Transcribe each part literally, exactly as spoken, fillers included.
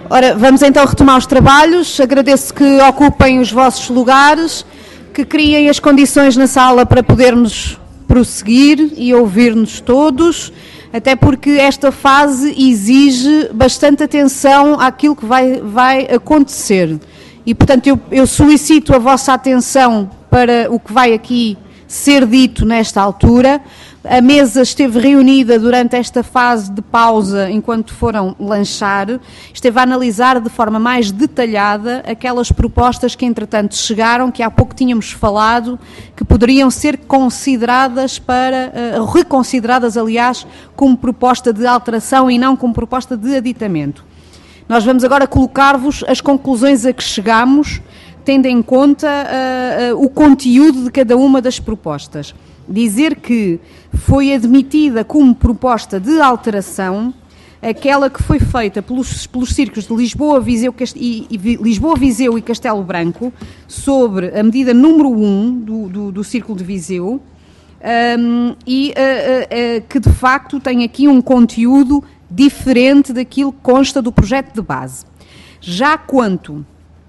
Ora, vamos então retomar os trabalhos. Agradeço que ocupem os vossos lugares, que criem as condições na sala para podermos prosseguir e ouvir-nos todos, até porque esta fase exige bastante atenção àquilo que vai, vai acontecer. E, portanto, eu, eu solicito a vossa atenção para o que vai aqui ser dito nesta altura. A mesa esteve reunida durante esta fase de pausa, enquanto foram lanchar, esteve a analisar de forma mais detalhada aquelas propostas que, entretanto, chegaram, que há pouco tínhamos falado, que poderiam ser consideradas para, uh, reconsideradas, aliás, como proposta de alteração e não como proposta de aditamento. Nós vamos agora colocar-vos as conclusões a que chegamos, tendo em conta uh, uh, o conteúdo de cada uma das propostas. Dizer que foi admitida como proposta de alteração aquela que foi feita pelos, pelos círculos de Lisboa, Viseu, e, e, Lisboa, Viseu e Castelo Branco sobre a medida número um do, do, do Círculo de Viseu um, e uh, uh, uh, que de facto tem aqui um conteúdo diferente daquilo que consta do projeto de base. Já quanto uh,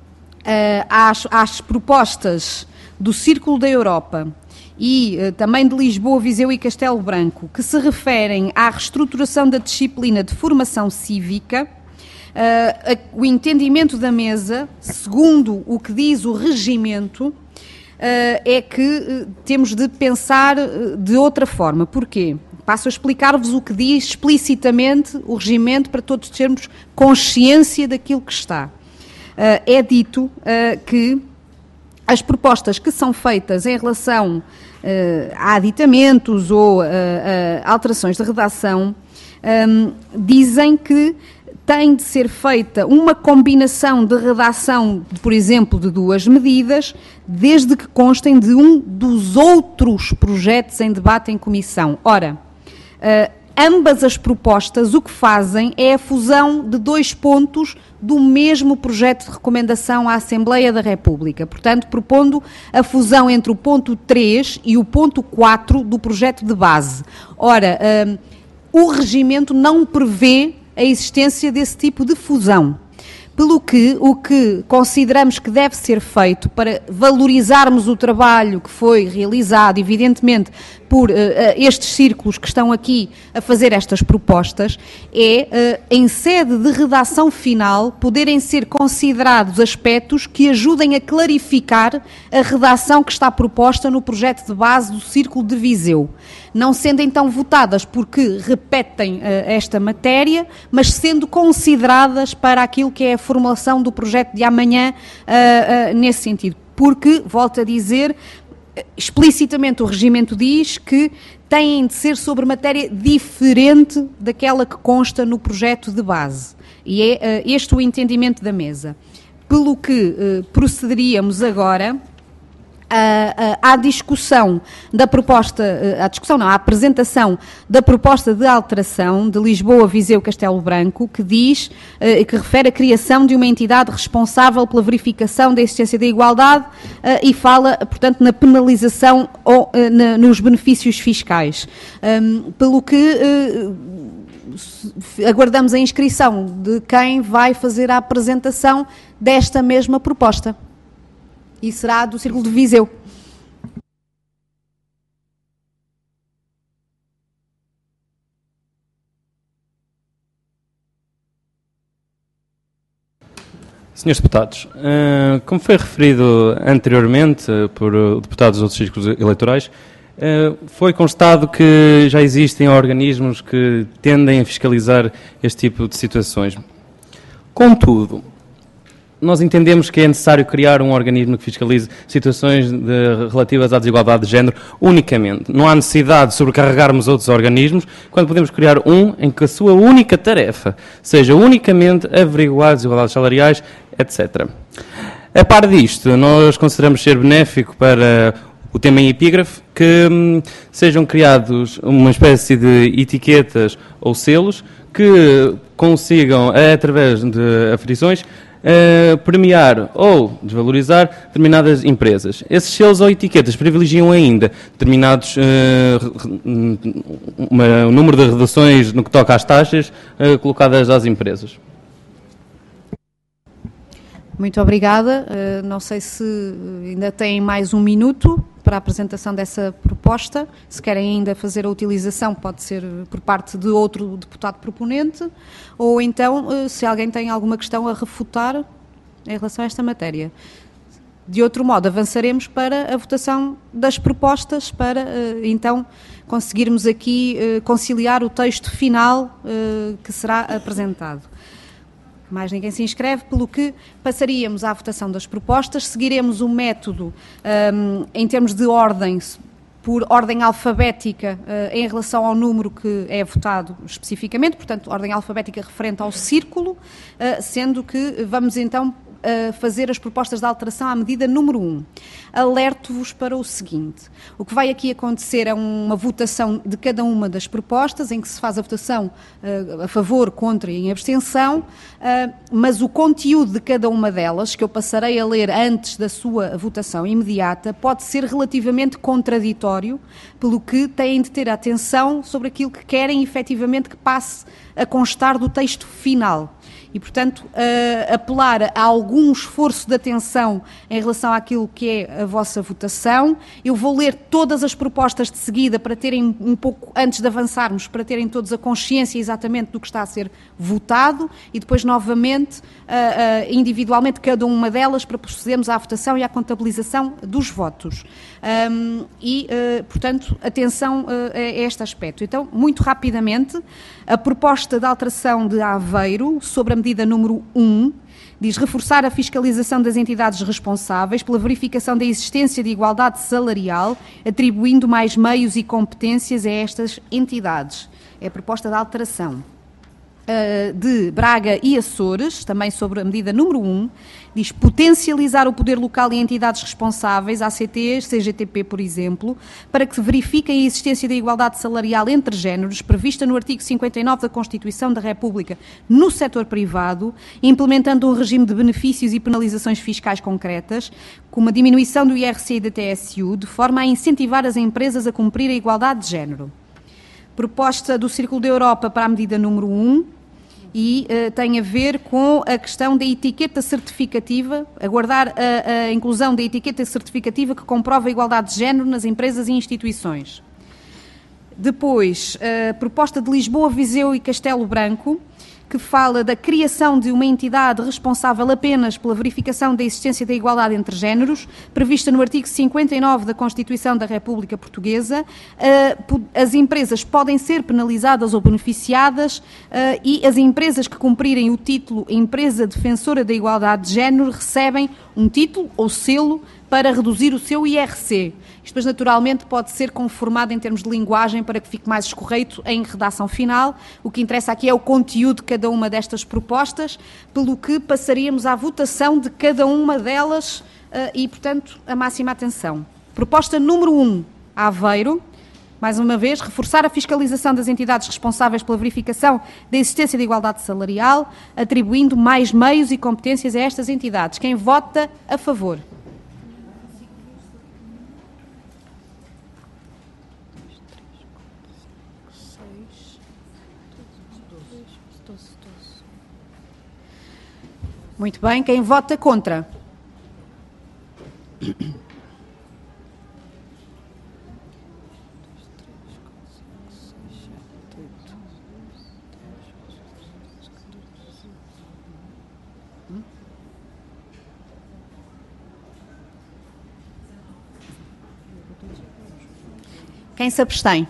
às, às propostas do Círculo da Europa e uh, também de Lisboa, Viseu e Castelo Branco, que se referem à reestruturação da disciplina de formação cívica, uh, a, o entendimento da mesa, segundo o que diz o regimento, uh, é que uh, temos de pensar uh, de outra forma. Porquê? Passo a explicar-vos o que diz explicitamente o regimento para todos termos consciência daquilo que está. Uh, é dito uh, que as propostas que são feitas em relação uh, a aditamentos ou uh, uh, alterações de redação um, dizem que tem de ser feita uma combinação de redação, por exemplo, de duas medidas, desde que constem de um dos outros projetos em debate em comissão. Ora, uh, ambas as propostas o que fazem é a fusão de dois pontos do mesmo projeto de recomendação à Assembleia da República. Portanto, propondo a fusão entre o ponto três e o ponto quatro do projeto de base. Ora, uh, o regimento não prevê a existência desse tipo de fusão. Pelo que, o que consideramos que deve ser feito para valorizarmos o trabalho que foi realizado, evidentemente, por uh, estes círculos que estão aqui a fazer estas propostas, é, uh, em sede de redação final, poderem ser considerados aspectos que ajudem a clarificar a redação que está proposta no projeto de base do Círculo de Viseu. Não sendo então votadas porque repetem uh, esta matéria, mas sendo consideradas para aquilo que é a formulação do projeto de amanhã uh, uh, nesse sentido. Porque, volto a dizer, explicitamente o regimento diz que têm de ser sobre matéria diferente daquela que consta no projeto de base. E é uh, este o entendimento da mesa. Pelo que uh, procederíamos agora À, à discussão da proposta, à discussão não, à apresentação da proposta de alteração de Lisboa, Viseu, Castelo Branco, que diz, que refere a criação de uma entidade responsável pela verificação da existência da igualdade e fala, portanto, na penalização ou na, nos benefícios fiscais. Pelo que aguardamos a inscrição de quem vai fazer a apresentação desta mesma proposta. E será do Círculo de Viseu. Senhores deputados, como foi referido anteriormente por deputados dos outros círculos eleitorais, foi constado que já existem organismos que tendem a fiscalizar este tipo de situações. Contudo, nós entendemos que é necessário criar um organismo que fiscalize situações de, relativas à desigualdade de género unicamente. Não há necessidade de sobrecarregarmos outros organismos quando podemos criar um em que a sua única tarefa seja unicamente averiguar desigualdades salariais, etcétera. A par disto, nós consideramos ser benéfico para o tema em epígrafe que hum, sejam criados uma espécie de etiquetas ou selos que consigam, através de aferições, Uh, premiar ou desvalorizar determinadas empresas. Esses selos ou etiquetas privilegiam ainda determinados uh, uma, um número de redações no que toca às taxas uh, colocadas às empresas. Muito obrigada. Uh, não sei se ainda têm mais um minuto para a apresentação dessa proposta. Se querem ainda fazer a utilização, pode ser por parte de outro deputado proponente, ou então, uh, se alguém tem alguma questão a refutar em relação a esta matéria. De outro modo, avançaremos para a votação das propostas, para uh, então conseguirmos aqui uh, conciliar o texto final uh, que será apresentado. Mais ninguém se inscreve, pelo que passaríamos à votação das propostas, seguiremos o método um, em termos de ordem, por ordem alfabética uh, em relação ao número que é votado especificamente, portanto, ordem alfabética referente ao círculo, uh, sendo que vamos então uh, fazer as propostas de alteração à medida número um. Alerto-vos para o seguinte: o que vai aqui acontecer é uma votação de cada uma das propostas, em que se faz a votação uh, a favor, contra e em abstenção, uh, mas o conteúdo de cada uma delas, que eu passarei a ler antes da sua votação imediata, pode ser relativamente contraditório, pelo que têm de ter atenção sobre aquilo que querem efetivamente que passe a constar do texto final. E, portanto, uh, apelar a algum esforço de atenção em relação àquilo que é a vossa votação. Eu vou ler todas as propostas de seguida para terem um pouco, antes de avançarmos, para terem todos a consciência exatamente do que está a ser votado e depois, novamente, uh, uh, individualmente, cada uma delas para procedermos à votação e à contabilização dos votos. Um, e, uh, portanto, atenção uh, a este aspecto. Então, muito rapidamente, a proposta de alteração de Aveiro sobre a medida número um diz reforçar a fiscalização das entidades responsáveis pela verificação da existência de igualdade salarial, atribuindo mais meios e competências a estas entidades. É a proposta de alteração. Uh, de Braga e Açores, também sobre a medida número um, diz potencializar o poder local e entidades responsáveis, A C Ts, C G T P, por exemplo, para que verifiquem a existência da igualdade salarial entre géneros, prevista no artigo cinquenta e nove da Constituição da República no setor privado, implementando um regime de benefícios e penalizações fiscais concretas, com uma diminuição do I R C e da T S U, de forma a incentivar as empresas a cumprir a igualdade de género. Proposta do Círculo da Europa para a medida número um, e uh, tem a ver com a questão da etiqueta certificativa, aguardar a, a inclusão da etiqueta certificativa que comprova a igualdade de género nas empresas e instituições. Depois, a proposta de Lisboa, Viseu e Castelo Branco, que fala da criação de uma entidade responsável apenas pela verificação da existência da igualdade entre géneros, prevista no artigo cinquenta e nove da Constituição da República Portuguesa. As empresas podem ser penalizadas ou beneficiadas e as empresas que cumprirem o título Empresa Defensora da Igualdade de Género recebem um título ou selo para reduzir o seu I R C. Isto, depois, naturalmente, pode ser conformado em termos de linguagem para que fique mais escorreito em redação final. O que interessa aqui é o conteúdo de cada uma destas propostas, pelo que passaríamos à votação de cada uma delas e, portanto, a máxima atenção. Proposta número um, Aveiro. Mais uma vez, reforçar a fiscalização das entidades responsáveis pela verificação da existência de igualdade salarial, atribuindo mais meios e competências a estas entidades. Quem vota a favor? Muito bem. Quem vota contra? Quem se abstém?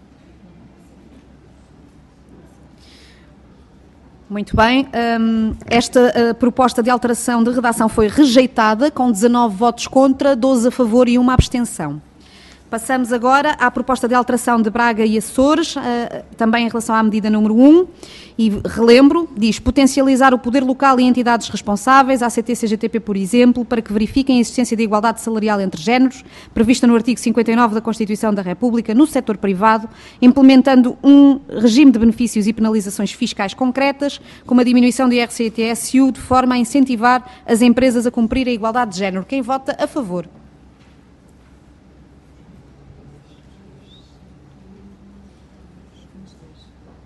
Muito bem. Esta proposta de alteração de redação foi rejeitada, com dezanove votos contra, doze a favor e uma abstenção. Passamos agora à proposta de alteração de Braga e Açores, também em relação à medida número um, e relembro, diz potencializar o poder local e entidades responsáveis, A C T, C G T P, por exemplo, para que verifiquem a existência de igualdade salarial entre géneros, prevista no artigo cinquenta e nove da Constituição da República, no setor privado, implementando um regime de benefícios e penalizações fiscais concretas, com uma diminuição do I R C e T S U, de forma a incentivar as empresas a cumprir a igualdade de género. Quem vota a favor?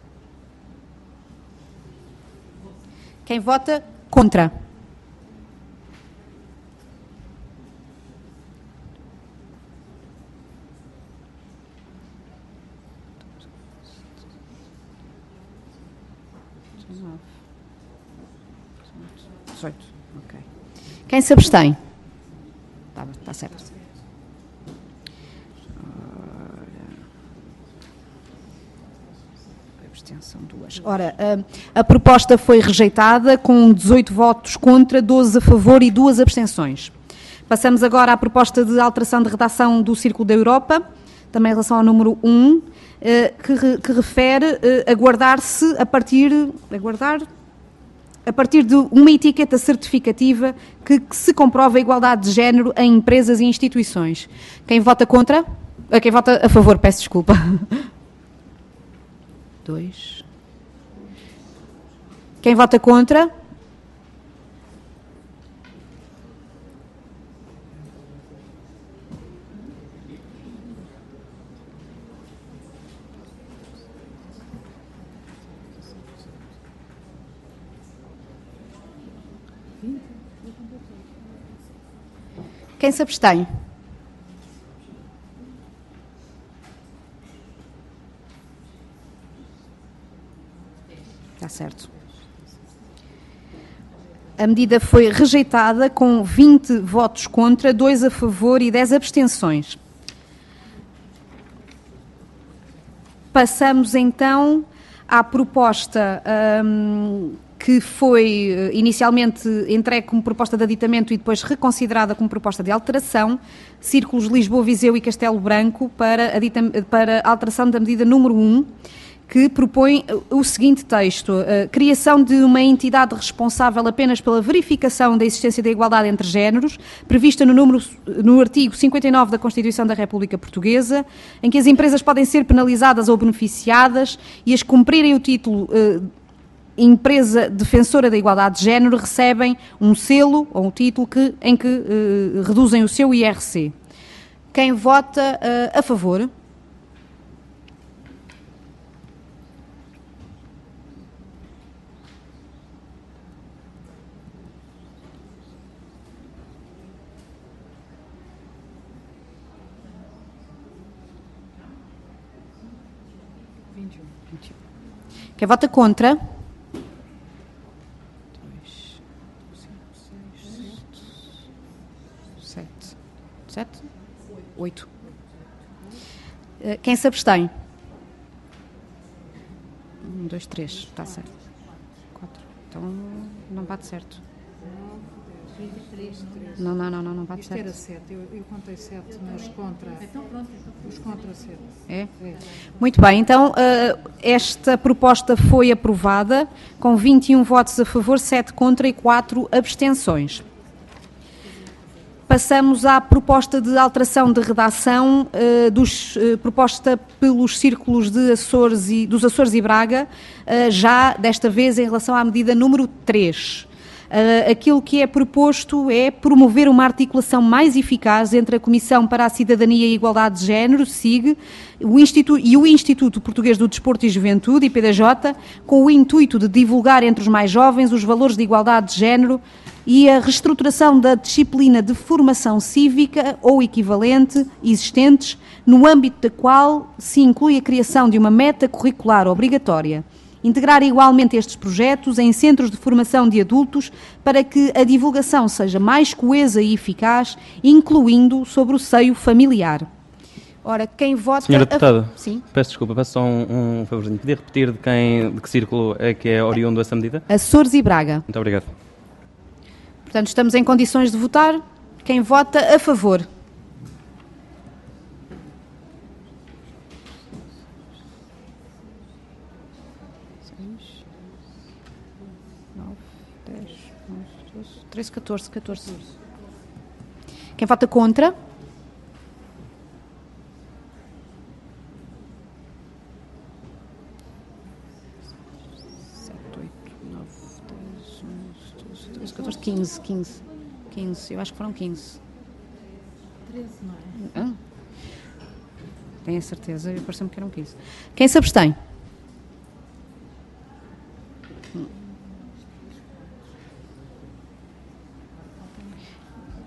Quem vota contra? dezoito. Ok. Quem se abstém? Está, está certo. Abstenção duas. Ora, a, a proposta foi rejeitada com dezoito votos contra, doze a favor e duas abstenções. Passamos agora à proposta de alteração de redação do Círculo da Europa, também em relação ao número um, que, que refere a guardar-se a partir, a guardar, a partir de uma etiqueta certificativa que, que se comprova a igualdade de género em empresas e instituições. Quem vota contra? Quem vota a favor, peço desculpa. Dois. Quem vota contra? Quem se abstém? Está certo. A medida foi rejeitada com vinte votos contra, dois a favor e dez abstenções. Passamos então à proposta hum, que foi inicialmente entregue como proposta de aditamento e depois reconsiderada como proposta de alteração, Círculos Lisboa, Viseu e Castelo Branco, para, aditam, para alteração da medida número um, que propõe o seguinte texto: a criação de uma entidade responsável apenas pela verificação da existência da igualdade entre géneros, prevista no, número, no artigo cinquenta e nove da Constituição da República Portuguesa, em que as empresas podem ser penalizadas ou beneficiadas e as cumprirem o título eh, empresa defensora da igualdade de género recebem um selo ou um título que, em que eh, reduzem o seu I R C. Quem vota eh, a favor? vinte e um. Quem vota contra? Sete. Sete? Oito. Quem se abstém? Um, dois, três. Está certo. Quatro. Então não bate certo. Não, não, não, não, não bate Isto certo. era sete, eu, eu contei sete, mas contra. Então pronto, os contra sete. É? É. Muito bem, então esta proposta foi aprovada com vinte e um votos a favor, sete contra e quatro abstenções. Passamos à proposta de alteração de redação uh, dos, uh, proposta pelos círculos de Açores e, dos Açores e Braga, uh, já desta vez em relação à medida número três. Uh, aquilo que é proposto é promover uma articulação mais eficaz entre a Comissão para a Cidadania e Igualdade de Género, S I G, o Instituto, e o Instituto Português do Desporto e Juventude, I P D J, com o intuito de divulgar entre os mais jovens os valores de igualdade de género e a reestruturação da disciplina de formação cívica ou equivalente existentes, no âmbito da qual se inclui a criação de uma meta curricular obrigatória. Integrar igualmente estes projetos em centros de formação de adultos para que a divulgação seja mais coesa e eficaz, incluindo sobre o seio familiar. Ora, quem vota... Senhora Deputada, a... Sim? peço desculpa, peço só um, um favorzinho. Podia repetir de, quem, de que círculo é que é oriundo essa medida? Açores e Braga. Muito obrigado. Portanto, estamos em condições de votar. Quem vota a favor? treze, catorze, catorze. Quem vota contra? sete, oito, nove, dez, onze, doze, treze, catorze, quinze, quinze. quinze, eu acho que foram quinze. treze, não é? Ah, tenho a certeza, pareceu-me que eram quinze. Quem se abstém?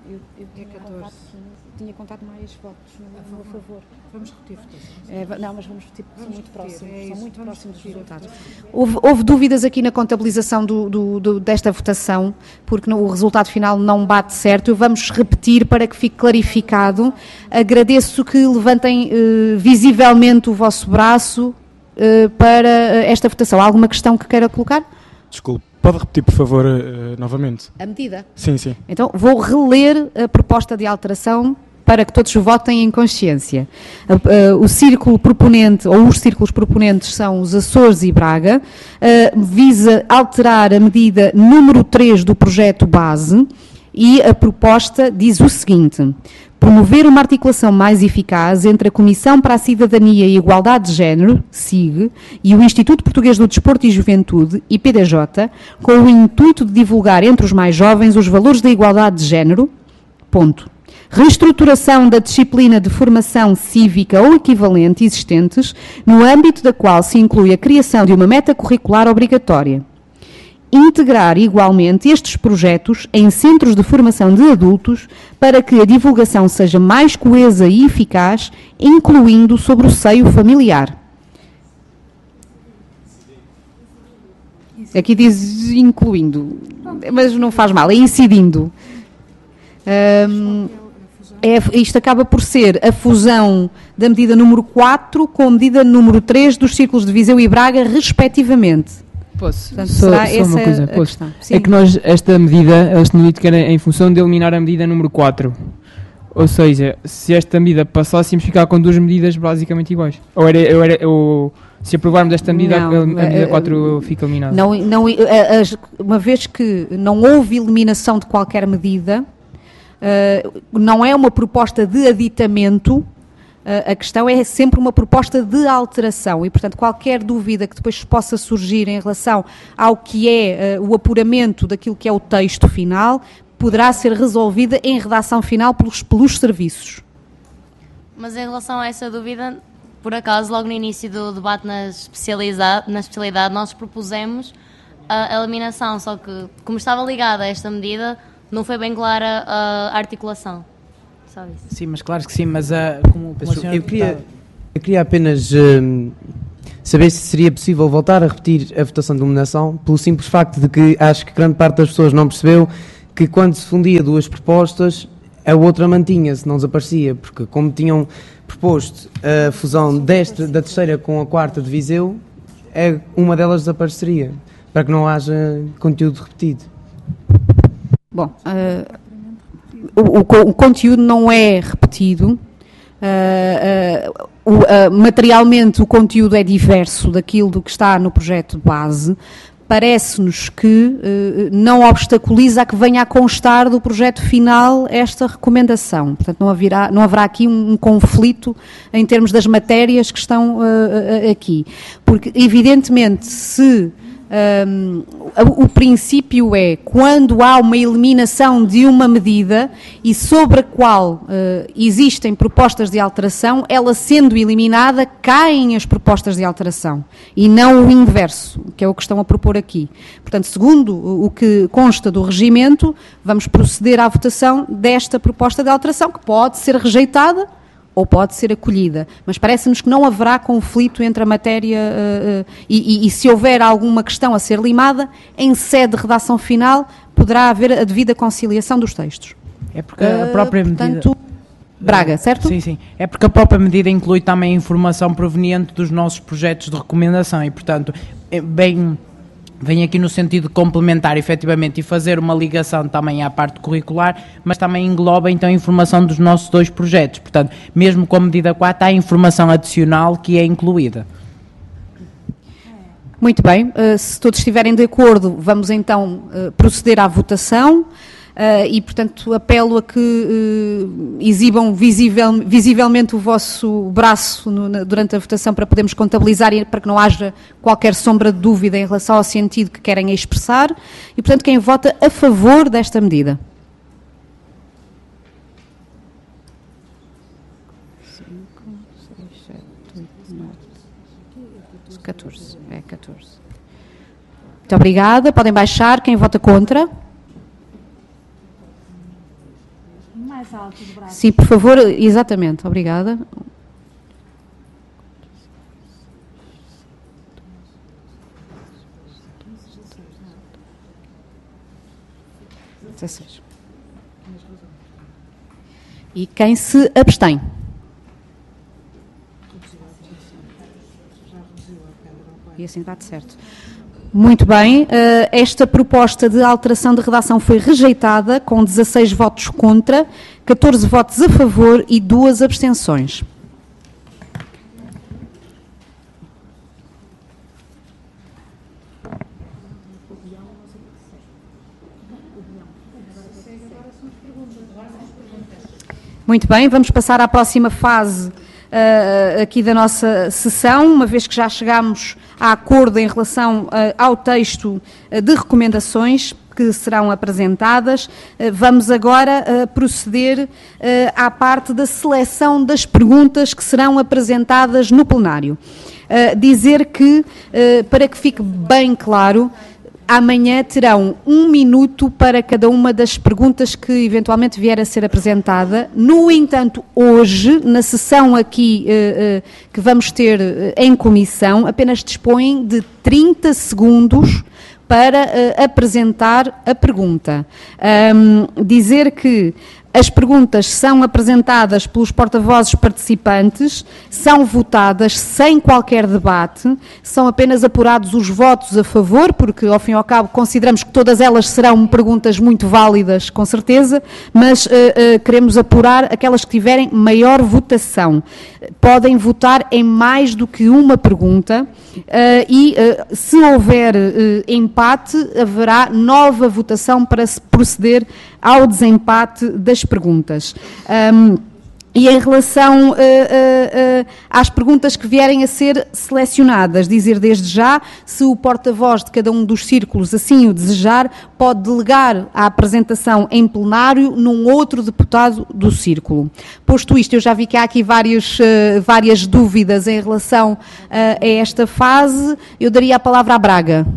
Eu, eu tinha, É contado, tinha contado mais votos no, no favor. Vamos repetir votações. É, não, mas vamos repetir porque são muito repetir, próximos. é são isso, muito vamos próximos dos repetir. resultados. Houve, houve dúvidas aqui na contabilização do, do, do, desta votação, porque no, o resultado final não bate certo. Vamos repetir para que fique clarificado. Agradeço que levantem eh, visivelmente o vosso braço eh, para esta votação. Há alguma questão que queira colocar? Desculpe, pode repetir, por favor, uh, novamente? A medida? Sim, sim. Então, vou reler a proposta de alteração para que todos votem em consciência. Uh, uh, o círculo proponente, ou os círculos proponentes são os Açores e Braga, uh, visa alterar a medida número três do projeto base e a proposta diz o seguinte: promover uma articulação mais eficaz entre a Comissão para a Cidadania e a Igualdade de Género, S I G, e o Instituto Português do Desporto e Juventude, I P D J, com o intuito de divulgar entre os mais jovens os valores da igualdade de género, ponto. Reestruturação da disciplina de formação cívica ou equivalente existentes, no âmbito da qual se inclui a criação de uma meta curricular obrigatória. Integrar igualmente estes projetos em centros de formação de adultos para que a divulgação seja mais coesa e eficaz, incluindo sobre o seio familiar. Aqui diz incluindo, mas não faz mal, é incidindo. Hum, é, isto acaba por ser a fusão da medida número quatro com a medida número três dos círculos de Viseu e Braga, respectivamente. Posso? Portanto, só, será só essa uma coisa. a Posso? questão? Sim. É que nós, esta medida, ela tinha dito que era em função de eliminar a medida número quatro. Ou seja, se esta medida passasse, íamos ficar com duas medidas basicamente iguais. Ou era, ou era ou, se aprovarmos esta medida, Não, a, a medida uh, quatro fica eliminada. Não, não, as, uma vez que não houve eliminação de qualquer medida, uh, não é uma proposta de aditamento. A questão é sempre uma proposta de alteração e, portanto, qualquer dúvida que depois possa surgir em relação ao que é uh, o apuramento daquilo que é o texto final, poderá ser resolvida em redação final pelos, pelos serviços. Mas em relação a essa dúvida, por acaso, logo no início do debate na especialidade, na especialidade nós propusemos a eliminação, só que, como estava ligada a esta medida, não foi bem clara a articulação. Sim, mas claro que sim, mas uh, como, como Pessoal, eu, queria, eu queria apenas uh, saber se seria possível voltar a repetir a votação de eliminação, pelo simples facto de que acho que grande parte das pessoas não percebeu que quando se fundia duas propostas, a outra mantinha-se, não desaparecia, porque como tinham proposto a fusão desta, da terceira com a quarta de Viseu, é, uma delas desapareceria, para que não haja conteúdo repetido. Bom, uh... O, o, o conteúdo não é repetido, uh, uh, o, uh, materialmente o conteúdo é diverso daquilo do que está no projeto de base. Parece-nos que uh, não obstaculiza a que venha a constar do projeto final esta recomendação. Portanto, não haverá, não haverá aqui um, um conflito em termos das matérias que estão uh, uh, aqui. Porque, evidentemente, se... Um, o, o princípio é quando há uma eliminação de uma medida e sobre a qual uh, existem propostas de alteração, ela sendo eliminada, caem as propostas de alteração e não o inverso, que é o que estão a propor aqui. Portanto, segundo o, o que consta do regimento, vamos proceder à votação desta proposta de alteração, que pode ser rejeitada ou pode ser acolhida, mas parece-nos que não haverá conflito entre a matéria uh, uh, e, e, e se houver alguma questão a ser limada, em sede de redação final, poderá haver a devida conciliação dos textos. É porque a própria uh, medida... Portanto, Braga, certo? Sim, sim. É porque a própria medida inclui também informação proveniente dos nossos projetos de recomendação e, portanto, é bem... Vem aqui no sentido de complementar efetivamente e fazer uma ligação também à parte curricular, mas também engloba então a informação dos nossos dois projetos. Portanto, mesmo com a medida quatro, há informação adicional que é incluída. Muito bem, uh, se todos estiverem de acordo, vamos então uh, proceder à votação. Uh, e, portanto, apelo a que uh, exibam visivel, visivelmente o vosso braço no, na, durante a votação para podermos contabilizar e para que não haja qualquer sombra de dúvida em relação ao sentido que querem expressar. E, portanto, quem vota a favor desta medida? cinco, seis, sete, oito, nove, catorze. É catorze. Muito obrigada. Podem baixar. Quem vota contra? Mais alto os braços. Sim, por favor, exatamente, obrigada. dezasseis. E quem se abstém? E assim bate certo. Muito bem, esta proposta de alteração de redação foi rejeitada com dezasseis votos contra, catorze votos a favor e duas abstenções. Muito bem, vamos passar à próxima fase uh, aqui da nossa sessão, uma vez que já chegámos a acordo em relação uh, ao texto uh, de recomendações que serão apresentadas. Uh, vamos agora uh, proceder uh, à parte da seleção das perguntas que serão apresentadas no plenário. Uh, dizer que, uh, para que fique bem claro, amanhã terão um minuto para cada uma das perguntas que eventualmente vier a ser apresentada. No entanto, hoje, na sessão aqui uh, uh, que vamos ter uh, em comissão, apenas dispõem de trinta segundos para uh, apresentar a pergunta. Um, dizer que as perguntas são apresentadas pelos porta-vozes participantes, são votadas sem qualquer debate, são apenas apurados os votos a favor, porque, ao fim e ao cabo, consideramos que todas elas serão perguntas muito válidas, com certeza, mas uh, uh, queremos apurar aquelas que tiverem maior votação. Podem votar em mais do que uma pergunta uh, e, uh, se houver uh, empate, haverá nova votação para se proceder ao desempate das perguntas. Um, e em relação uh, uh, uh, às perguntas que vierem a ser selecionadas, dizer desde já, se o porta-voz de cada um dos círculos assim o desejar, pode delegar a apresentação em plenário num outro deputado do círculo. Posto isto, eu já vi que há aqui vários, uh, várias dúvidas em relação uh, a esta fase, eu daria a palavra à Braga.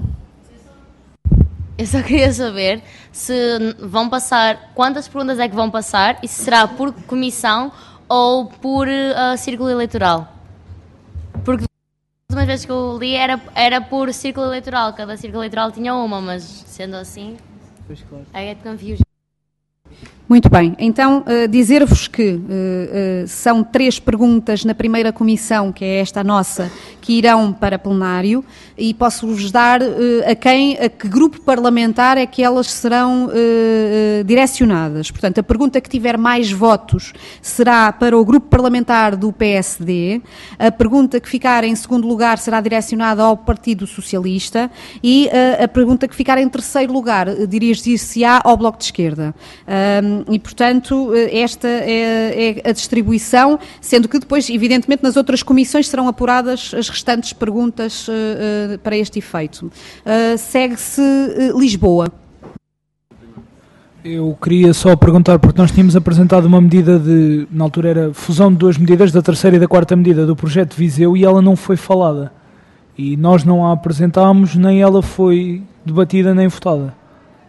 Eu só queria saber se vão passar, quantas perguntas é que vão passar e se será por comissão ou por uh, círculo eleitoral. Porque as últimas vezes que eu li era, era por círculo eleitoral, cada círculo eleitoral tinha uma, mas sendo assim, I get confused. Muito bem, então uh, dizer-vos que uh, uh, são três perguntas na primeira comissão, que é esta nossa, que irão para plenário, e posso-vos dar uh, a quem, a que grupo parlamentar é que elas serão uh, uh, direcionadas. Portanto, a pergunta que tiver mais votos será para o grupo parlamentar do P S D, a pergunta que ficar em segundo lugar será direcionada ao Partido Socialista e uh, a pergunta que ficar em terceiro lugar uh, dirigir-se-á ao Bloco de Esquerda. Um, E, portanto, esta é, é a distribuição, sendo que depois, evidentemente, nas outras comissões serão apuradas as restantes perguntas uh, uh, para este efeito. Uh, segue-se uh, Lisboa. Eu queria só perguntar, porque nós tínhamos apresentado uma medida de, na altura era fusão de duas medidas, da terceira e da quarta medida do projeto de Viseu, e ela não foi falada. E nós não a apresentámos, nem ela foi debatida nem votada.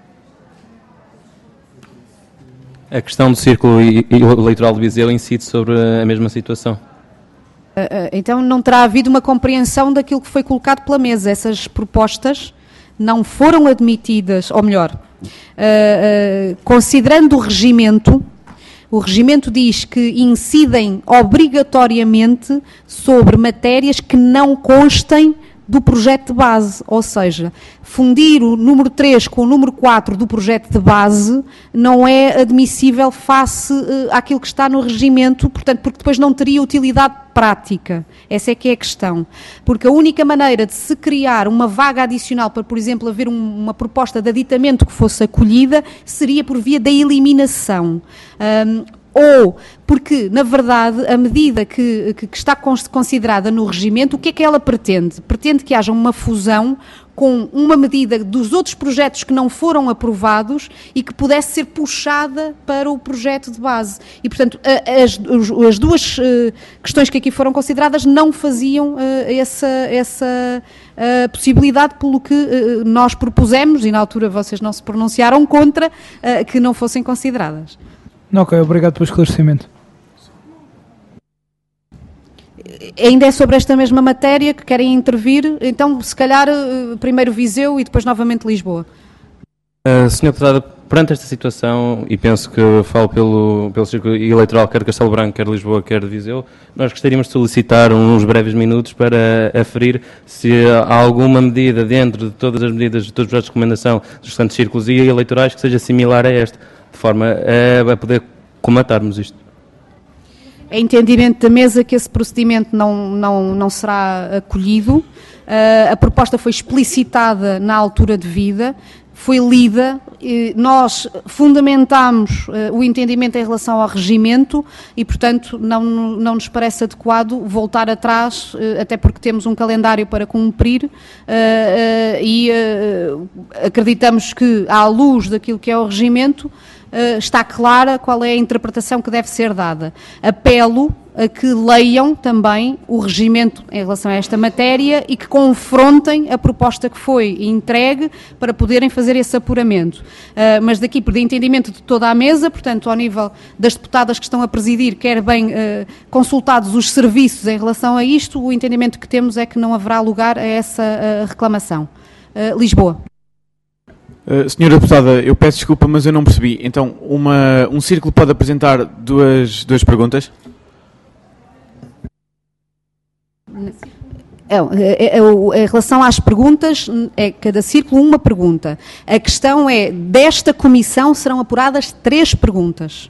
A questão do círculo eleitoral de Viseu incide sobre a mesma situação. Então não terá havido uma compreensão daquilo que foi colocado pela mesa. Essas propostas não foram admitidas, ou melhor, uh, uh, considerando o regimento, o regimento diz que incidem obrigatoriamente sobre matérias que não constem do projeto de base, ou seja, fundir o número três com o número quatro do projeto de base não é admissível face uh, àquilo que está no regimento, portanto, porque depois não teria utilidade prática. Essa é que é a questão. Porque a única maneira de se criar uma vaga adicional para, por exemplo, haver um, uma proposta de aditamento que fosse acolhida, seria por via da eliminação. Um, Ou, porque, na verdade, a medida que, que, que está considerada no regimento, o que é que ela pretende? Pretende que haja uma fusão com uma medida dos outros projetos que não foram aprovados e que pudesse ser puxada para o projeto de base. E, portanto, as, as duas questões que aqui foram consideradas não faziam essa, essa possibilidade, pelo que nós propusemos, e na altura vocês não se pronunciaram contra, que não fossem consideradas. Ok, obrigado pelo esclarecimento. Ainda é sobre esta mesma matéria que querem intervir, então se calhar primeiro Viseu e depois novamente Lisboa. Uh, senhor Deputado, perante esta situação, e penso que falo pelo, pelo círculo eleitoral, quer de Castelo Branco, quer de Lisboa, quer de Viseu, nós gostaríamos de solicitar uns breves minutos para aferir se há alguma medida dentro de todas as medidas, de todos os projetos de recomendação dos restantes círculos e eleitorais que seja similar a esta, de forma a, a poder comatarmos isto. É entendimento da mesa que esse procedimento não, não, não será acolhido. Uh, a proposta foi explicitada na altura devida, foi lida, e nós fundamentámos uh, o entendimento em relação ao regimento e, portanto, não, não nos parece adequado voltar atrás, uh, até porque temos um calendário para cumprir uh, uh, e uh, acreditamos que, à luz daquilo que é o regimento, Uh, está clara qual é a interpretação que deve ser dada. Apelo a que leiam também o regimento em relação a esta matéria e que confrontem a proposta que foi entregue para poderem fazer esse apuramento. Uh, mas daqui, por entendimento de toda a mesa, portanto, ao nível das deputadas que estão a presidir, quer bem uh, consultados os serviços em relação a isto, o entendimento que temos é que não haverá lugar a essa uh, reclamação. Uh, Lisboa. Uh, senhora Deputada, eu peço desculpa, mas eu não percebi. Então, uma, um círculo pode apresentar duas, duas perguntas? É, é, é, em relação às perguntas, é cada círculo uma pergunta. A questão é, desta comissão serão apuradas três perguntas.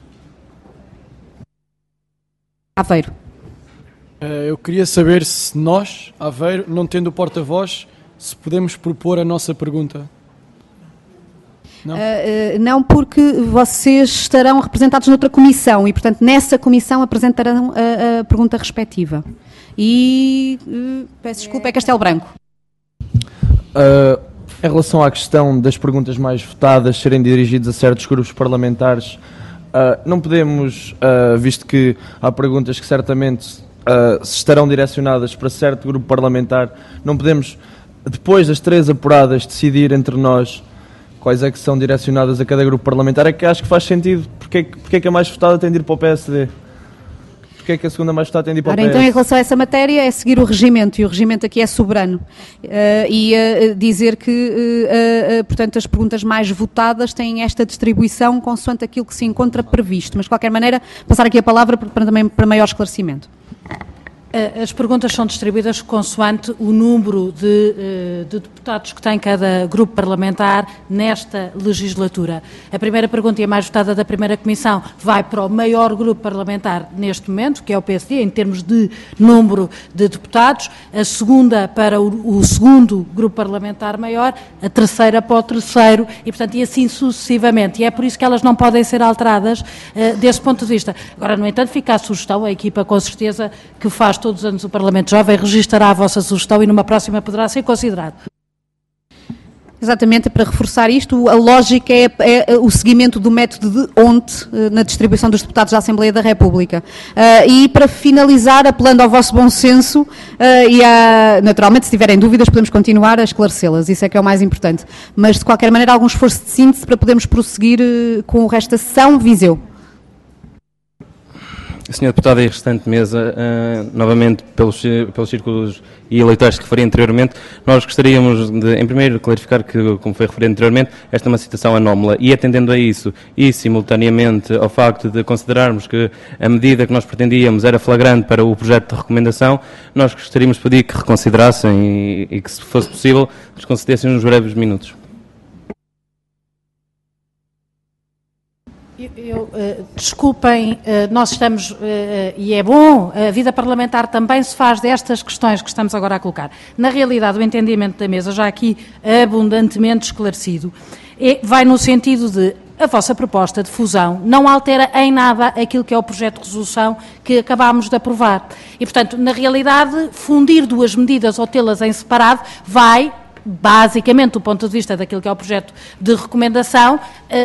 Aveiro. Uh, eu queria saber se nós, Aveiro, não tendo o porta-voz, se podemos propor a nossa pergunta. Não? Uh, uh, não, porque vocês estarão representados noutra comissão e, portanto, nessa comissão apresentarão a, a pergunta respectiva. E, uh, peço desculpa, é Castelo Branco. Uh, em relação à questão das perguntas mais votadas serem dirigidas a certos grupos parlamentares, uh, não podemos, uh, visto que há perguntas que certamente uh, estarão direcionadas para certo grupo parlamentar, não podemos, depois das três apuradas, decidir entre nós quais é que são direcionadas a cada grupo parlamentar. É que acho que faz sentido. Porque é que, porque é que a mais votada tem de ir para o P S D? Porque é que a segunda mais votada tem de ir para Ora, o P S? então, em relação a essa matéria, é seguir o regimento, e o regimento aqui é soberano. Uh, e uh, dizer que, uh, uh, portanto, as perguntas mais votadas têm esta distribuição consoante aquilo que se encontra previsto. Mas, de qualquer maneira, passar aqui a palavra para, também para maior esclarecimento. As perguntas são distribuídas consoante o número de, de deputados que tem cada grupo parlamentar nesta legislatura. A primeira pergunta e a mais votada da primeira comissão vai para o maior grupo parlamentar neste momento, que é o P S D, em termos de número de deputados. A segunda para o, o segundo grupo parlamentar maior, a terceira para o terceiro e, portanto, e assim sucessivamente. E é por isso que elas não podem ser alteradas uh, desse ponto de vista. Agora, no entanto, fica a sugestão, a equipa com certeza que faz todos os anos o Parlamento Jovem registará a vossa sugestão e numa próxima poderá ser considerado. Exatamente, para reforçar isto, a lógica é, é o seguimento do método de ontem na distribuição dos deputados da Assembleia da República. Uh, e para finalizar, apelando ao vosso bom senso, uh, e a, naturalmente, se tiverem dúvidas, podemos continuar a esclarecê-las, isso é que é o mais importante. Mas, de qualquer maneira, algum esforço de síntese para podermos prosseguir uh, com o resto da sessão. Viseu. senhor Deputado e restante mesa, uh, novamente pelos, pelos círculos e eleitorais que referi anteriormente, nós gostaríamos de, em primeiro, clarificar que, como foi referido anteriormente, esta é uma situação anómala e, atendendo a isso e, simultaneamente, ao facto de considerarmos que a medida que nós pretendíamos era flagrante para o projeto de recomendação, nós gostaríamos de pedir que reconsiderassem e, e que, se fosse possível, nos concedessem uns breves minutos. Eu, uh, desculpem, uh, nós estamos, uh, e é bom, a vida parlamentar também se faz destas questões que estamos agora a colocar. Na realidade, o entendimento da mesa, já aqui abundantemente esclarecido, é, vai no sentido de a vossa proposta de fusão não altera em nada aquilo que é o projeto de resolução que acabámos de aprovar. E, portanto, na realidade, fundir duas medidas ou tê-las em separado vai, basicamente, do ponto de vista daquilo que é o projeto de recomendação, uh, uh,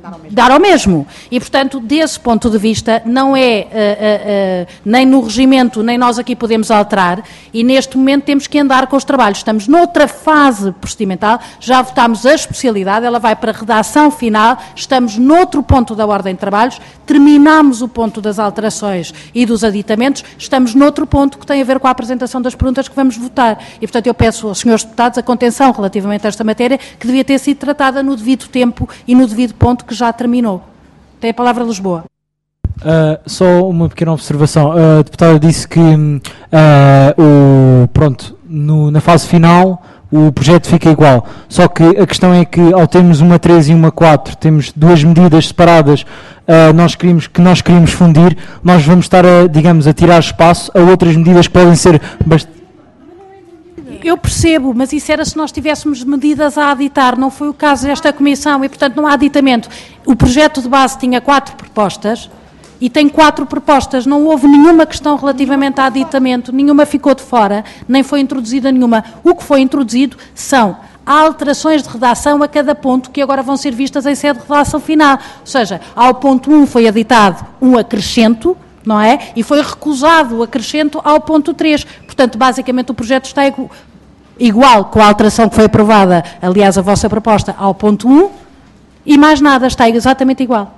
dar ao mesmo. E, portanto, desse ponto de vista, não é uh, uh, uh, nem no regimento, nem nós aqui podemos alterar, e neste momento temos que andar com os trabalhos. Estamos noutra fase procedimental, já votámos a especialidade, ela vai para a redação final, estamos noutro ponto da ordem de trabalhos, terminamos o ponto das alterações e dos aditamentos, estamos noutro ponto que tem a ver com a apresentação das perguntas que vamos votar. E, portanto, eu peço aos senhores deputados a contenção relativamente a esta matéria, que devia ter sido tratada no devido tempo e no devido ponto que já terminou. Tem a palavra Lisboa. Uh, só uma pequena observação. A deputada disse que uh, o, pronto, no, na fase final o projeto fica igual. Só que a questão é que ao termos uma três e uma quatro, temos duas medidas separadas uh, nós queríamos, que nós queríamos fundir, nós vamos estar, a, digamos, a tirar espaço a outras medidas que podem ser bastante... Eu percebo, mas isso era se nós tivéssemos medidas a aditar, não foi o caso desta comissão e, portanto, não há aditamento. O projeto de base tinha quatro propostas e tem quatro propostas, não houve nenhuma questão relativamente a aditamento, nenhuma ficou de fora, nem foi introduzida nenhuma. O que foi introduzido são alterações de redação a cada ponto que agora vão ser vistas em sede de redação final. Ou seja, ao ponto um foi aditado um acrescento, não é? E foi recusado o acrescento ao ponto três. Portanto, basicamente o projeto está igual com a alteração que foi aprovada, aliás, a vossa proposta, ao ponto um, e mais nada, está exatamente igual.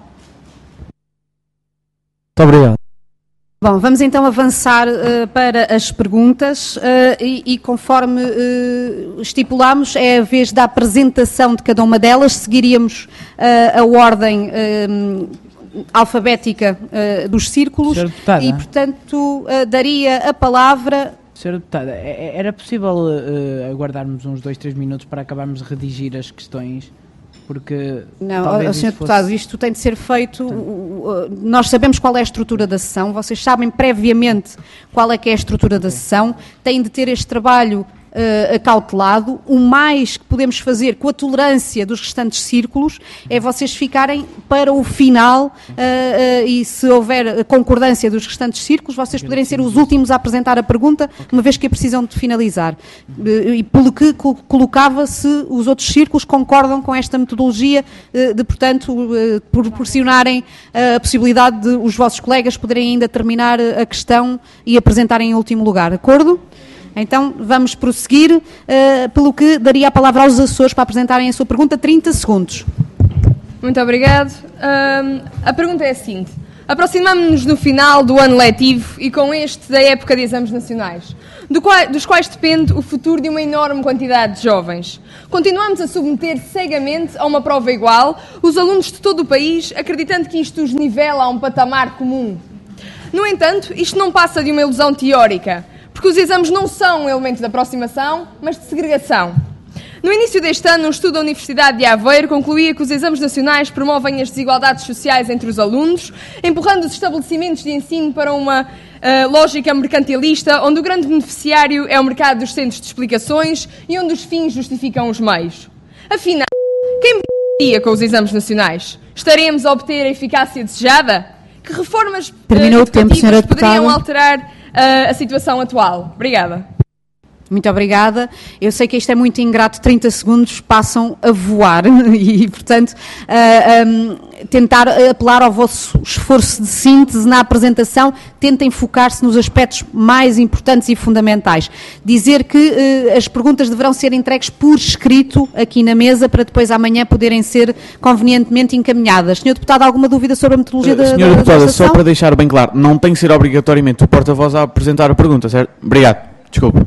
Muito obrigado. Bom, vamos então avançar uh, para as perguntas uh, e, e conforme uh, estipulámos, é a vez da apresentação de cada uma delas, seguiríamos uh, a ordem uh, alfabética uh, dos círculos e, portanto, uh, daria a palavra... Senhora Deputada, era possível uh, aguardarmos uns dois, três minutos para acabarmos de redigir as questões? Porque... Não, ó, senhor Deputado, fosse... isto tem de ser feito... Uh, nós sabemos qual é a estrutura da sessão, vocês sabem previamente qual é que é a estrutura da sessão, têm de ter este trabalho Uh, acautelado. O mais que podemos fazer com a tolerância dos restantes círculos é vocês ficarem para o final uh, uh, e se houver concordância dos restantes círculos, vocês poderem ser os últimos a apresentar a pergunta, uma vez que a precisam de finalizar. Uh, e pelo que co colocava se os outros círculos concordam com esta metodologia uh, de, portanto, uh, proporcionarem uh, a possibilidade de os vossos colegas poderem ainda terminar a questão e apresentarem em último lugar. Acordo? Então, vamos prosseguir, uh, pelo que daria a palavra aos Açores para apresentarem a sua pergunta. trinta segundos. Muito obrigado. Um, a pergunta é a seguinte. Aproximamos-nos do final do ano letivo e com este da época de exames nacionais, do qual, dos quais depende o futuro de uma enorme quantidade de jovens. Continuamos a submeter cegamente a uma prova igual os alunos de todo o país, acreditando que isto os nivela a um patamar comum. No entanto, isto não passa de uma ilusão teórica, porque os exames não são um elemento de aproximação, mas de segregação. No início deste ano, um estudo da Universidade de Aveiro concluía que os exames nacionais promovem as desigualdades sociais entre os alunos, empurrando os estabelecimentos de ensino para uma uh, lógica mercantilista, onde o grande beneficiário é o mercado dos centros de explicações e onde os fins justificam os meios. Afinal, quem beneficia com os exames nacionais? Estaremos a obter a eficácia desejada? Que reformas Terminou uh, o tempo, senhora poderiam alterar uh, a situação atual? Obrigada. Muito obrigada. Eu sei que isto é muito ingrato, trinta segundos passam a voar e, portanto, uh, um, tentar apelar ao vosso esforço de síntese na apresentação, tentem focar-se nos aspectos mais importantes e fundamentais. Dizer que uh, as perguntas deverão ser entregues por escrito aqui na mesa para depois amanhã poderem ser convenientemente encaminhadas. Senhor Deputado, alguma dúvida sobre a metodologia uh, da, Senhora da, Deputada, da só para deixar bem claro, não tem que ser obrigatoriamente o porta-voz a apresentar a pergunta, certo? Obrigado. Desculpe.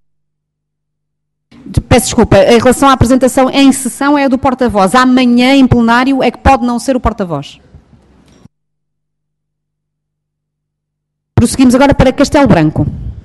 Peço desculpa, em relação à apresentação em sessão é a do porta-voz. Amanhã, em plenário, é que pode não ser o porta-voz. Prosseguimos agora para Castelo Branco.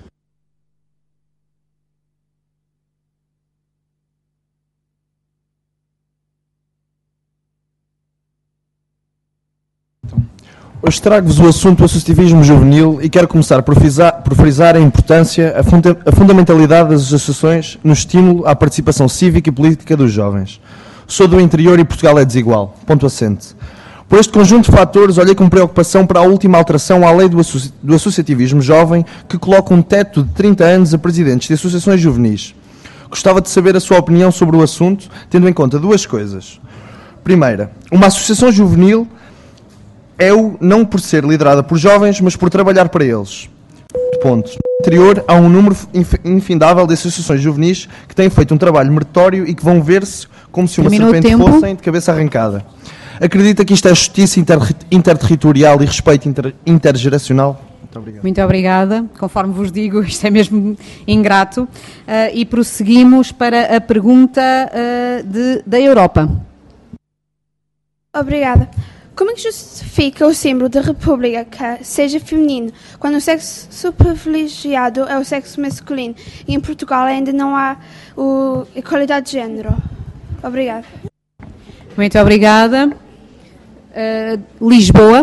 Hoje trago-vos o assunto do associativismo juvenil e quero começar por frisar, por frisar a importância, a, funda, a fundamentalidade das associações no estímulo à participação cívica e política dos jovens. Sou do interior e Portugal é desigual. Ponto assente. Por este conjunto de fatores, olhei com preocupação para a última alteração à lei do, associ, do associativismo jovem, que coloca um teto de trinta anos a presidentes de associações juvenis. Gostava de saber a sua opinião sobre o assunto, tendo em conta duas coisas. Primeira, uma associação juvenil é-o não por ser liderada por jovens, mas por trabalhar para eles. Ponto. No anterior, há um número inf- infindável de associações juvenis que têm feito um trabalho meritório e que vão ver-se como se uma Terminou o serpente tempo. fossem de cabeça arrancada. Acredita que isto é justiça inter- interterritorial e respeito inter- intergeracional? Muito obrigado. Muito obrigada. Conforme vos digo, isto é mesmo ingrato. Ah, e prosseguimos para a pergunta ah, de, da Europa. Obrigada. Como é que justifica o símbolo da República seja feminino, quando o sexo privilegiado é o sexo masculino e em Portugal ainda não há o, equalidade de género? Obrigada. Muito obrigada. Ah, Lisboa.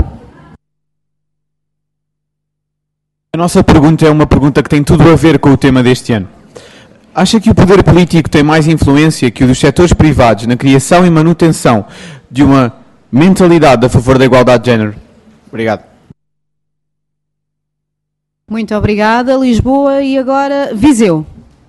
A nossa pergunta é uma pergunta que tem tudo a ver com o tema deste ano. Acha que o poder político tem mais influência que o dos setores privados na criação e manutenção de uma mentalidade a favor da igualdade de género? Obrigado. Muito obrigada, Lisboa. E agora, Viseu.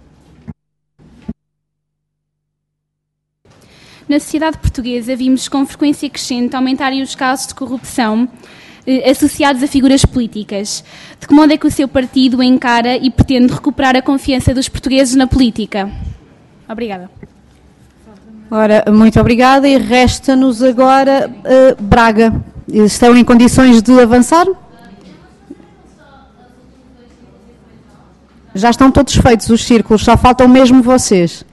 Na sociedade portuguesa vimos com frequência crescente aumentarem os casos de corrupção eh, associados a figuras políticas. De que modo é que o seu partido encara e pretende recuperar a confiança dos portugueses na política? Obrigada. Ora, muito obrigada. E resta-nos agora uh, Braga. Estão em condições de avançar? Já estão todos feitos os círculos, só faltam mesmo vocês.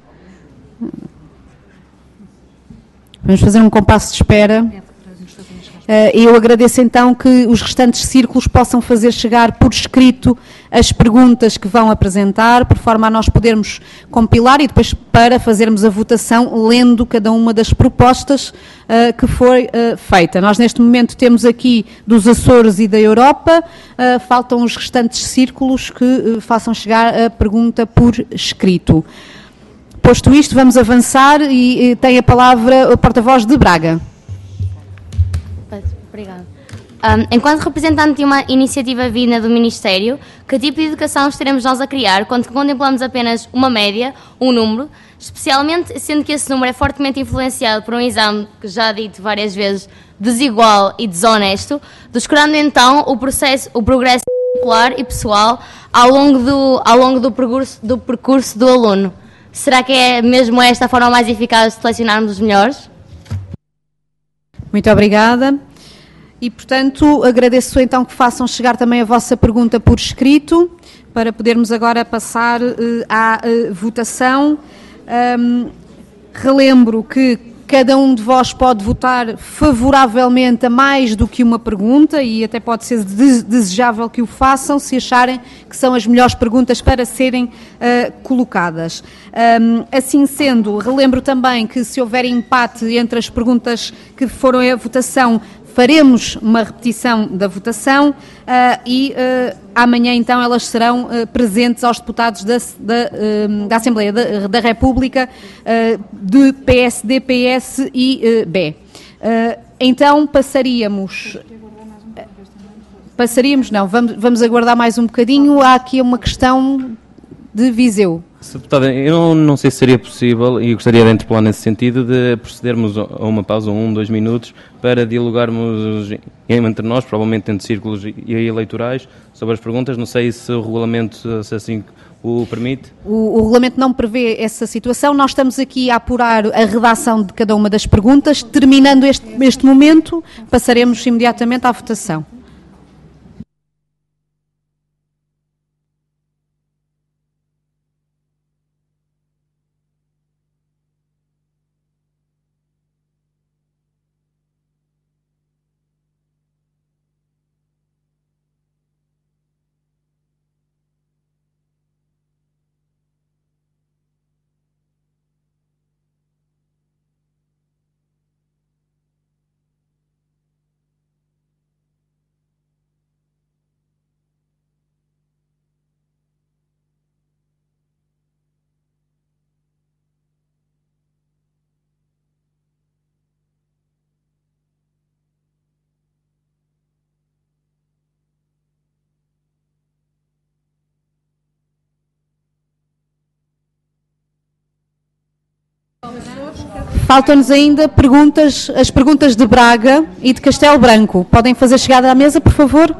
Vamos fazer um compasso de espera. Uh, eu agradeço então que os restantes círculos possam fazer chegar por escrito as perguntas que vão apresentar, por forma a nós podermos compilar e depois para fazermos a votação lendo cada uma das propostas uh, que foi uh, feita. Nós neste momento temos aqui dos Açores e da Europa, uh, faltam os restantes círculos que uh, façam chegar a pergunta por escrito. Posto isto, vamos avançar e, e tem a palavra o porta-voz de Braga. Obrigada. Um, enquanto representante de uma iniciativa vinda do Ministério, que tipo de educação estaremos nós a criar quando contemplamos apenas uma média, um número, especialmente sendo que esse número é fortemente influenciado por um exame, que já dito várias vezes, desigual e desonesto, descurando então o, processo, o progresso escolar e pessoal ao longo do, ao longo do, percurso, do percurso do aluno. Será que é mesmo esta a forma mais eficaz de selecionarmos os melhores? Muito obrigada. E, portanto, agradeço então que façam chegar também a vossa pergunta por escrito, para podermos agora passar uh, à uh, votação. Um, relembro que cada um de vós pode votar favoravelmente a mais do que uma pergunta e até pode ser desejável que o façam se acharem que são as melhores perguntas para serem uh, colocadas. Um, assim sendo, relembro também que se houver empate entre as perguntas que foram à votação, faremos uma repetição da votação uh, e uh, amanhã então elas serão uh, presentes aos deputados da, da, uh, da Assembleia da, da República uh, de P S D, P S e uh, B. Uh, então passaríamos... Passaríamos, não, vamos, vamos aguardar mais um bocadinho. Há aqui uma questão de Viseu. Deputada, eu não, não sei se seria possível, e gostaria de interpelar nesse sentido, de procedermos a uma pausa, um, dois minutos, para dialogarmos entre nós, provavelmente entre círculos e eleitorais, sobre as perguntas. Não sei se o regulamento, se assim o permite. O, o regulamento não prevê essa situação. Nós estamos aqui a apurar a redação de cada uma das perguntas. Terminando este, este momento, passaremos imediatamente à votação. Faltam-nos ainda perguntas, as perguntas de Braga e de Castelo Branco. Podem fazer chegada à mesa, por favor?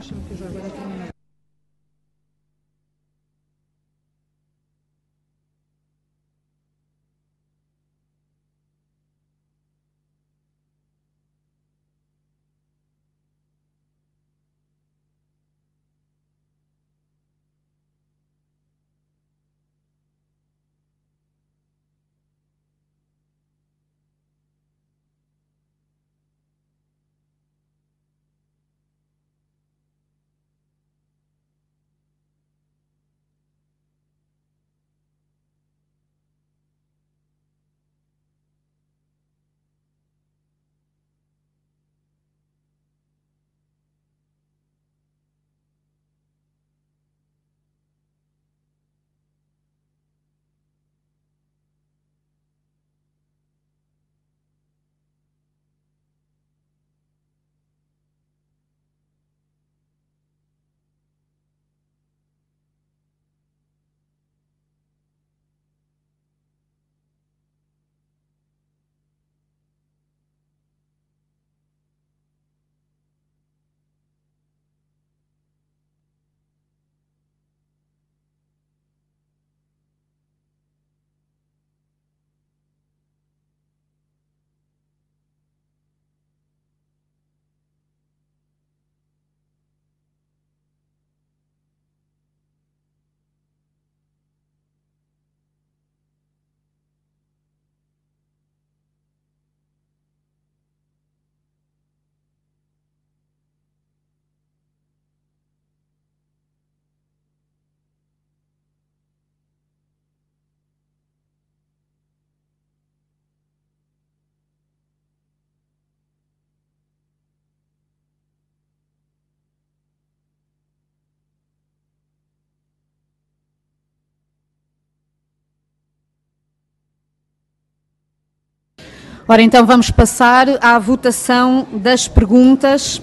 Ora, então vamos passar à votação das perguntas.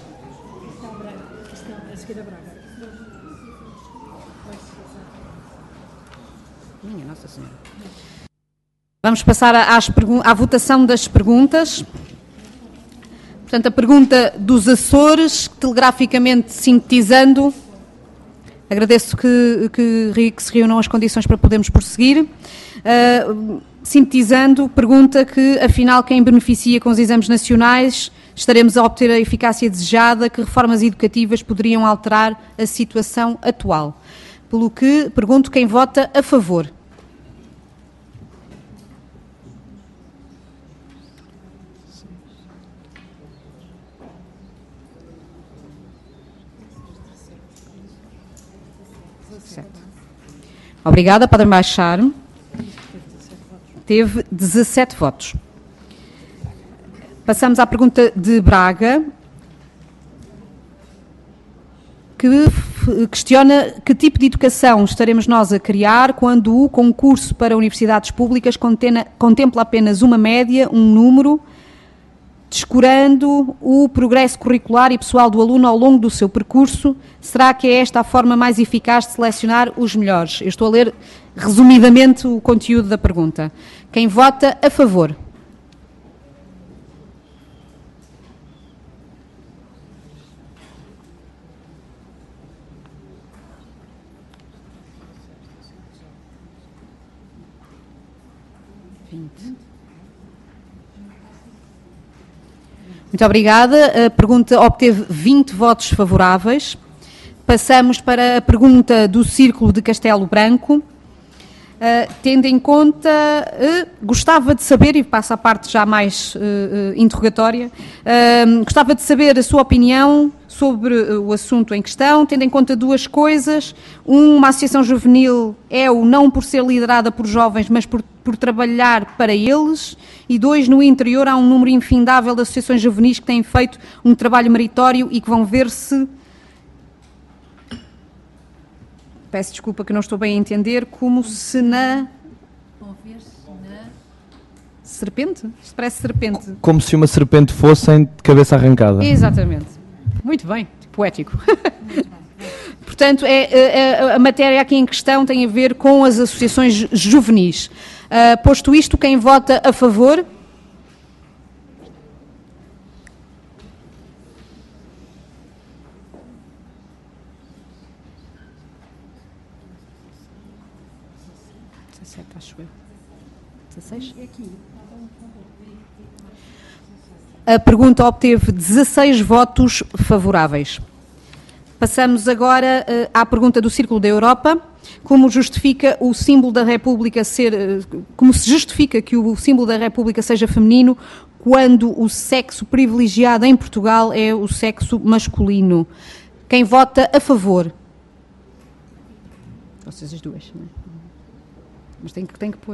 Minha Nossa Senhora. Vamos passar às pergun- à votação das perguntas. Portanto, a pergunta dos Açores, telegraficamente sintetizando. Agradeço que, que, que se reúnam as condições para podermos prosseguir. Uh, sintetizando, pergunta que, afinal, quem beneficia com os exames nacionais, estaremos a obter a eficácia desejada, que reformas educativas poderiam alterar a situação atual? Pelo que, pergunto quem vota a favor. Obrigada, podem baixar. Teve dezassete votos. Passamos à pergunta de Braga, que questiona que tipo de educação estaremos nós a criar quando o concurso para universidades públicas contena, contempla apenas uma média, um número, descurando o progresso curricular e pessoal do aluno ao longo do seu percurso. Será que é esta a forma mais eficaz de selecionar os melhores? Eu estou a ler resumidamente o conteúdo da pergunta. Quem vota a favor? vinte. Muito obrigada. A pergunta obteve vinte votos favoráveis. Passamos para a pergunta do Círculo de Castelo Branco. Uh, tendo em conta, uh, gostava de saber, e passa a parte já mais uh, uh, interrogatória, uh, gostava de saber a sua opinião sobre uh, o assunto em questão, tendo em conta duas coisas. Um, uma associação juvenil é o não por ser liderada por jovens, mas por, por trabalhar para eles. E dois, no interior há um número infindável de associações juvenis que têm feito um trabalho meritório e que vão ver-se... Peço desculpa que não estou bem a entender, como se na... Serpente? Isto parece serpente. Como se uma serpente fossem de cabeça arrancada. Exatamente. Muito bem, poético. Portanto, é, é, a matéria aqui em questão tem a ver com as associações juvenis. Uh, posto isto, quem vota a favor? dezassete, acho eu. dezasseis? A pergunta obteve dezasseis votos favoráveis. Passamos agora uh, à pergunta do Círculo da Europa. Como justifica o símbolo da República ser, uh, como se justifica que o símbolo da República seja feminino quando o sexo privilegiado em Portugal é o sexo masculino? Quem vota a favor? Vocês as duas, não é? Mas tem que, tem que pôr.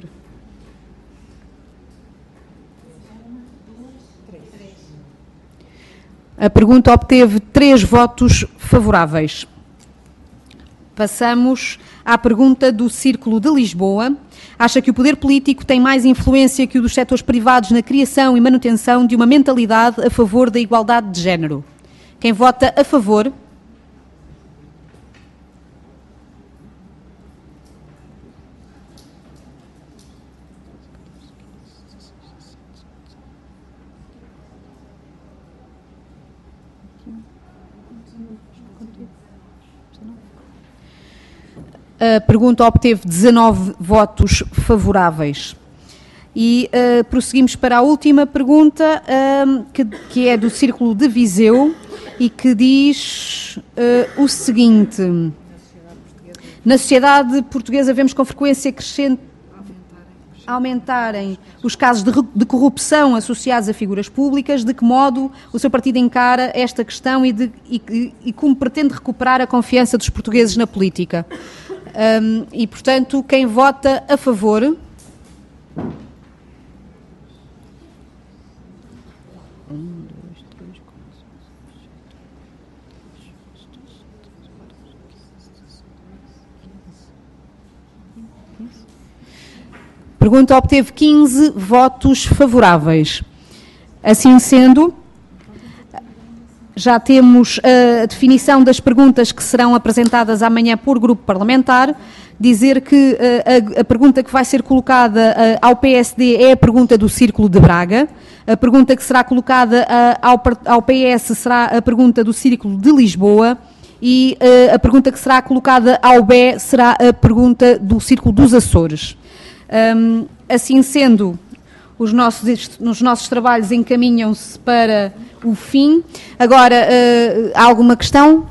A pergunta obteve três votos favoráveis. Passamos à pergunta do Círculo de Lisboa. Acha que o poder político tem mais influência que o dos setores privados na criação e manutenção de uma mentalidade a favor da igualdade de género? Quem vota a favor? A pergunta obteve dezanove votos favoráveis. E uh, prosseguimos para a última pergunta, uh, que, que é do Círculo de Viseu e que diz uh, o seguinte: na sociedade portuguesa vemos com frequência crescente aumentarem os casos de, de corrupção associados a figuras públicas. De que modo o seu partido encara esta questão e, de, e, e como pretende recuperar a confiança dos portugueses na política? Um, e, portanto, quem vota a favor? Pergunta obteve quinze votos favoráveis. Assim sendo, já temos a definição das perguntas que serão apresentadas amanhã por grupo parlamentar. Dizer que a, a pergunta que vai ser colocada ao P S D é a pergunta do Círculo de Braga. A pergunta que será colocada ao, ao P S será a pergunta do Círculo de Lisboa. E a pergunta que será colocada ao B E será a pergunta do Círculo dos Açores. Um, assim sendo, os nossos, os nossos trabalhos encaminham-se para o fim. Agora, uh, há alguma questão?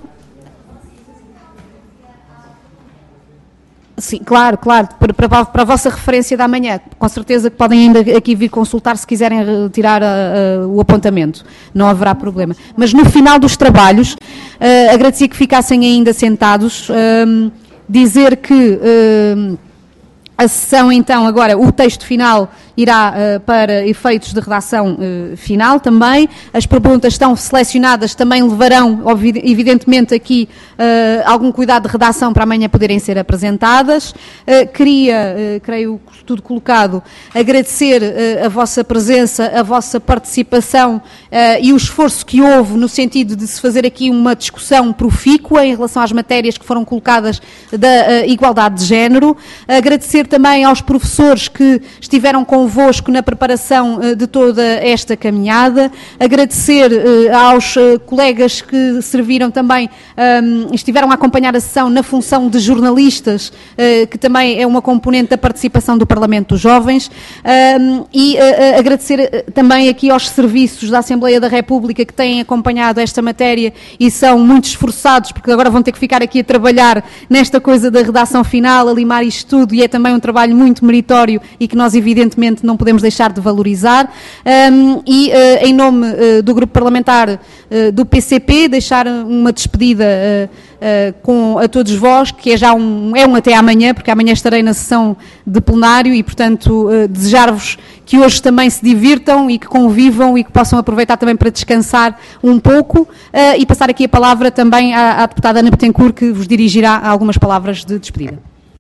Sim, claro, claro, para, para, para a vossa referência da manhã, com certeza que podem ainda aqui vir consultar se quiserem retirar uh, uh, o apontamento, não haverá problema. Mas no final dos trabalhos, uh, agradecia que ficassem ainda sentados, uh, dizer que uh, a sessão, então, agora, o texto final irá uh, para efeitos de redação uh, final também. As perguntas estão selecionadas, também levarão, evidentemente, aqui uh, algum cuidado de redação para amanhã poderem ser apresentadas. Uh, queria, uh, creio, tudo colocado, agradecer uh, a vossa presença, a vossa participação uh, e o esforço que houve no sentido de se fazer aqui uma discussão profícua em relação às matérias que foram colocadas da uh, igualdade de género. Agradecer também aos professores que estiveram convosco na preparação uh, de toda esta caminhada. Agradecer uh, aos uh, colegas que serviram também, um, estiveram a acompanhar a sessão na função de jornalistas, uh, que também é uma componente da participação do Parlamento dos Jovens, um, e uh, agradecer também aqui aos serviços da Assembleia da República que têm acompanhado esta matéria e são muito esforçados, porque agora vão ter que ficar aqui a trabalhar nesta coisa da redação final, a limar isto tudo, e é também um trabalho muito meritório e que nós evidentemente não podemos deixar de valorizar. Um, e uh, em nome uh, do grupo parlamentar uh, do P C P, deixar uma despedida uh, Uh, com a todos vós, que é já um, é um até amanhã, porque amanhã estarei na sessão de plenário e, portanto, uh, desejar-vos que hoje também se divirtam e que convivam e que possam aproveitar também para descansar um pouco, uh, e passar aqui a palavra também à, à deputada Ana Betancourt, que vos dirigirá algumas palavras de despedida.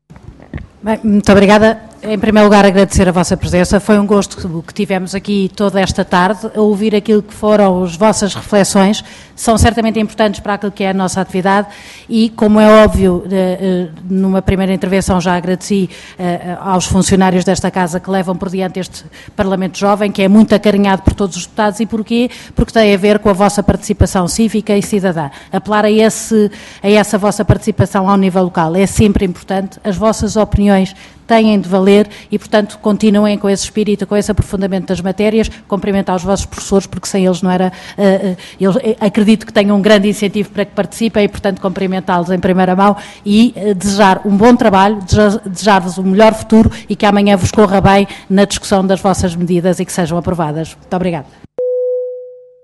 Bem, muito obrigada. Em primeiro lugar, agradecer a vossa presença. Foi um gosto que tivemos aqui toda esta tarde a ouvir aquilo que foram as vossas reflexões. São certamente importantes para aquilo que é a nossa atividade e, como é óbvio, numa primeira intervenção já agradeci aos funcionários desta Casa que levam por diante este Parlamento Jovem, que é muito acarinhado por todos os deputados. E porquê? Porque tem a ver com a vossa participação cívica e cidadã. Apelar a, esse, a essa vossa participação ao nível local é sempre importante. As vossas opiniões têm de valer e, portanto, continuem com esse espírito, com esse aprofundamento das matérias, cumprimentar os vossos professores, porque sem eles não era... Uh, uh, eles, acredito que tenham um grande incentivo para que participem e, portanto, cumprimentá-los em primeira mão e uh, desejar um bom trabalho, desejar-vos um melhor futuro e que amanhã vos corra bem na discussão das vossas medidas e que sejam aprovadas. Muito obrigada.